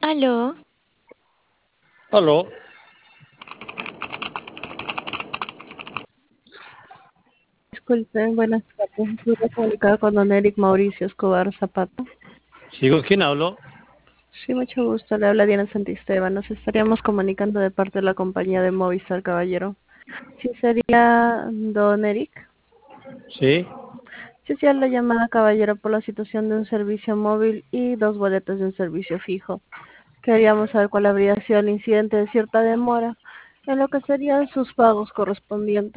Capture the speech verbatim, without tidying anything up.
Aló, Aló, Disculpe, buenas tardes. Estoy comunicada con don Eric Mauricio Escobar Zapata. ¿sí con quién hablo? Sí, mucho gusto. Le habla Diana Santisteban. Nos estaríamos comunicando de parte de la compañía de Movistar, caballero. Sí, sería don Eric. Sí, Sí, sí, la llamada, caballero, por la situación de un servicio móvil y dos boletos de un servicio fijo. Queríamos saber cuál habría sido el incidente de cierta demora en lo que serían sus pagos correspondientes.